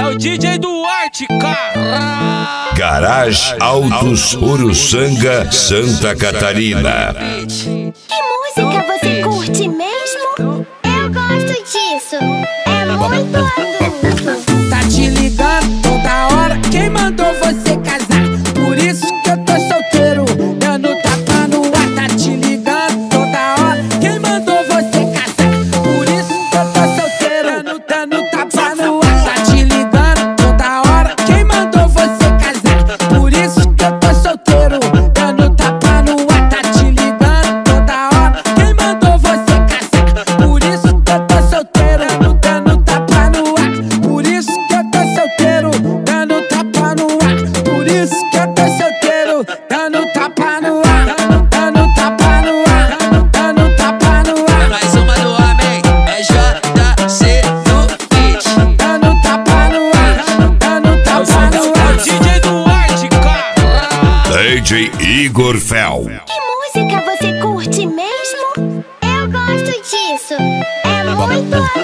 É o DJ Duarte, cara. Garage Autos Uruçanga, Santa Catarina. Que música você curte mesmo? Eu gosto disso. É muito adulto. Tá te ligando toda hora, quem mandou você casar? Por isso que eu tô solteiro, dando tapa no ar. Tá te ligando toda hora, quem mandou você casar? Por isso que eu tô solteiro, dando tapa no ar. Tá te ligando toda hora, quem mandou você casar? Por isso que eu tô solteiro, dando tapa no ar. Tá te ligando toda hora, quem mandou você casar? Por isso que eu tô solteiro, dando tapa no ar. Por isso que eu tô solteiro, dando tapa no ar. Por isso que eu tô solteiro, dando tapa no ar. Dando tapa no ar, dando tapa no ar. Mais uma do homem, é JC do Beat. Dando tapa no ar, dando tapa no ar. DJ Duarte, cara. DJ Igor Fel. Que música você curte mesmo? Eu gosto disso. É muito adulto.